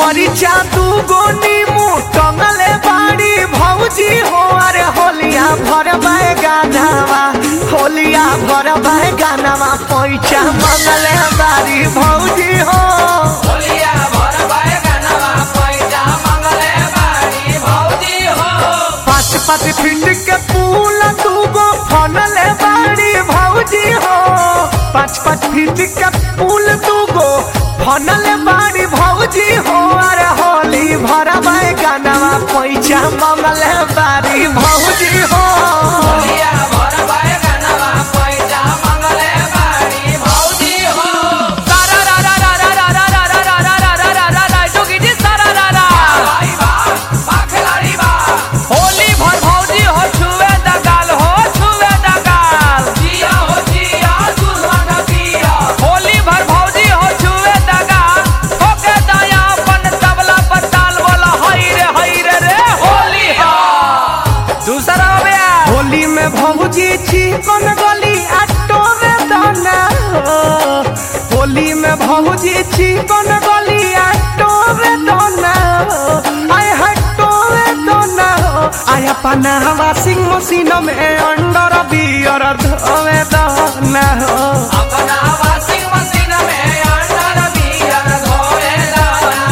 मरीचा तू गोनी मुँह टंगले बाड़ी भौजी हो। अरे होलिया भर गानावा होलिया भर गानावा पैसा मंगले बाड़ी भौजी हो। होलिया भर गानावा पैसा मंगले बाड़ी भौजी हो। 5-5 फीट के पुल दूगो फनले बाड़ी भौजी हो। 5-5 फीट के पुल दूगो फनले बाड़ी भौजी हो। अरे होली भर गानावा पैसा मंगले बाड़ी भौजी हो। होलिया भर गानावा पैसा मंगले बाड़ी भौजी हो। सारा रा रा रा रा रा रा रा रा रा रा रा रा रा रा जोगी जी सारा रा रा। भाई बा खिलाड़ी बा। होली भर भौजी हो छुए दगाल हो छुए दगाल। जिया हो जिया दुल्हन पिया। होली भर भौजी हो छुए दगाल। होके दाया अपन तबला पर ताल बोला हई रे रे होली हो। दूसरा हो गया होली में भौजी चिकन गली आटो में दाना हो। होली में भौजी चिकन गली आटो में दाना हो। आय हटो में दाना हो। आय अपना वाशिंग मशीन में अंडर बियर धोवे दाना हो। अपना वाशिंग मशीन में अंडर बियर धोए दाना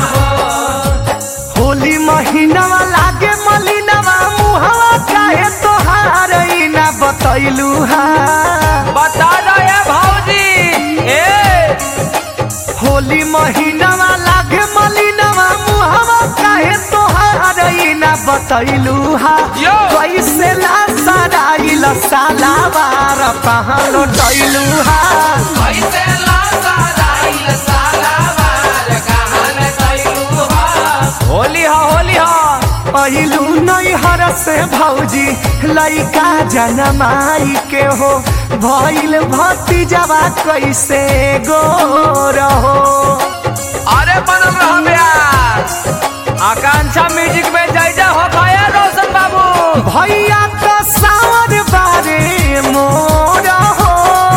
हो। होली महीनावा लागे मलिनावा मुहवा काहे तोहार ई ना बतैलू हा। बता दो ये भौजी ए। होली महीनावा लागे मलिनावा मुहवा काहे तोहार ई ना बतैलू हा। यो। कैसे ला सराइल सालावार पहलो टैलू हा। कैसे लासा राइल सालावार कहान कैलू हो। होली हो होली हो। पहिलू नैहर से भौजी लइका जनमाई के हो। भइल भतीजवा कैसे गोर हो। अरे बनल रह ब्यास आकांक्षा म्यूजिक में जय हो खाया रोशन बाबू। भैया तो सावर बारे मोर हो।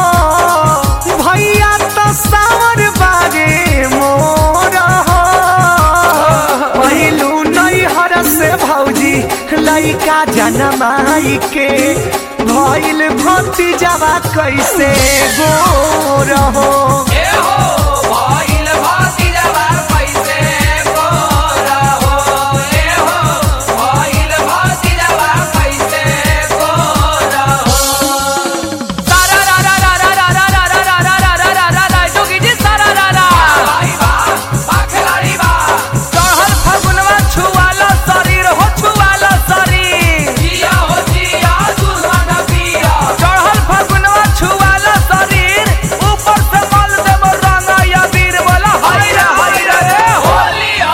भैया तो सावर बारे मोर हो। पहिलू नैहर से भौजी लइका जनमाई के भइल भतीजवा कैसे गोर हो। ए हो भइल भतीजवा कैसे गोर हो। ए हो भइल भतीजवा कैसे गोर हो। सारा रा रा रा रा रा रा रा रा रा रा रा रा रा रा जोगी जी सारा रा रा। भाई बा खिलाड़ी बा। चढ़ल फगुनवा छुआलो शरीर हो छुआलो शरीर। जिया हो जिया दुल्हन पिया। चढ़ल फगुनवा छुआलो शरीर। ऊपर से मल देव रंगा या वीर बोला हई रे रे होली हो।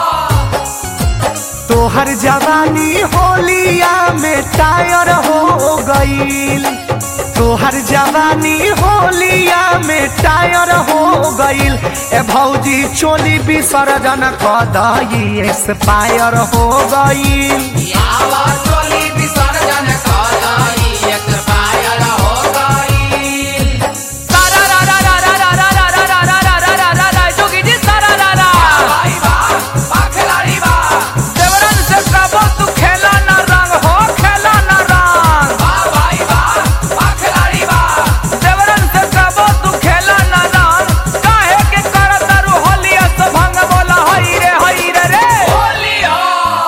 तोहर जवानी होलिया में टायर हो गईल। तोहर जवानी होलिया में टायर हो गईल। ए भौजी चोली विसर्जन कदई एक्सपायर हो गईल। यावा चोली विसर्जन कदाई एक्सपायर हो गई। सारा रा रा रा रा रा रा रा रा रा रा रा रा रा रा जोगी जी सारा रा रा। भाई बा खिलाड़ी बा। देवरन से कबो तू खेला ना रंग हो खेला ना रंग। भाई बा खिलाड़ी बा। देवरन से कबो तू खेला ना रंग। काहे के करत तारू होलिया से भंग बोला हई रे रे। होली हो।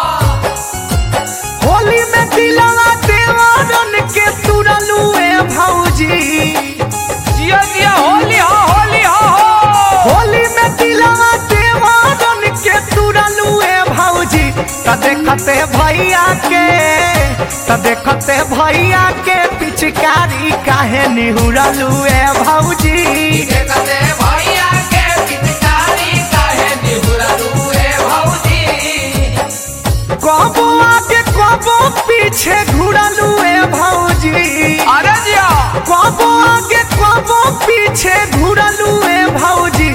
होली में दिलवा देवरन के तुरलू ए भौजी। जिया जिया होली हो होली हो। होली में दिलवा देवरन के तुरलू ए भौजी। त देखते भैया के पिचकारी काहे निहुरलू ए भौजी। देखते भैया के पिचकारी काहे निहुरलू ए भौजी। कबो आगे कबो पीछे घुरलू ए भौजी। अरे जिया कबो आगे कबो पीछे घुरलू ए भौजी।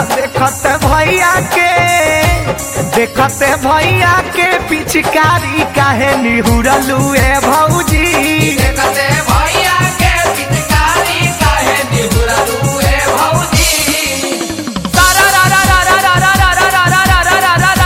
देखते भैया के पिचकारी काहे निहुरलू ए भौजी। देखते भैया के पिचकारी काहे निहुरलू ए भौजी। सारा रा रा रा रा रा रा रा रा रा रा रा रा रा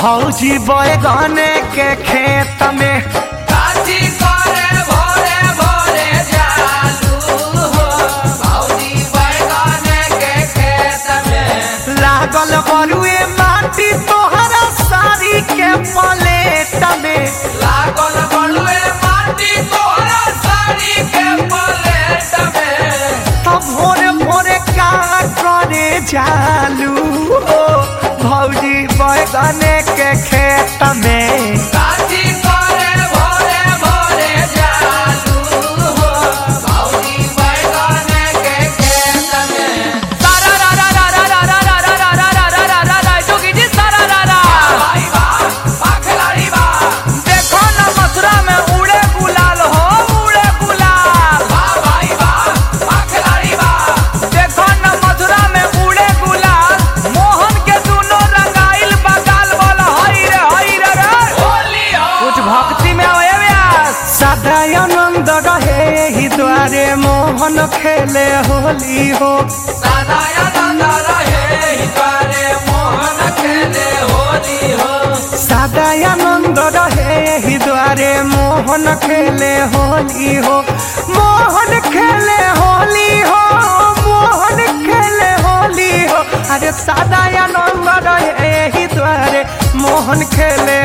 भौजी बैगन के खेत में काची करे भोरे भोरे जालू हो भौजी बैगन के खेत में लागल बरुए माटी तोहरा साड़ी के पलेट में लागल बलुए माटी तोहरा साड़ी के पलेट में तो भोरे भोरे का करे जालू हो भौजी बैगन के खेत में काची करे भोरे भोरे जालू हो भौजी बैगन के खेत में सारा रा रा रा रा रा रा रा रा रा रा रा रा रा रा जोगी जी सारा रा रा भाई बा पाखलारी बा देखो न मथुरा में उड़े गुलाल हो उड़े गुलाल बा भाई बा पाखलारी बा देखो न मथुरा में उड़े गुलाल मोहन के दुनो रंगाइल बगाल बोल हई रे रे होली हो कुछ भक्ति में आवे व्यास सदा आनंद रहे ही द्वारे मोहन खेले होली हो सदा आनंद रहे हितारे मोहन खेले होली हो सदा आनंद रहे ही द्वारे मोहन खेले होली हो मोहन खेले होली हो मोहन खेले होली हो अरे सदा आनंद रहे ही द्वारे मोहन खेले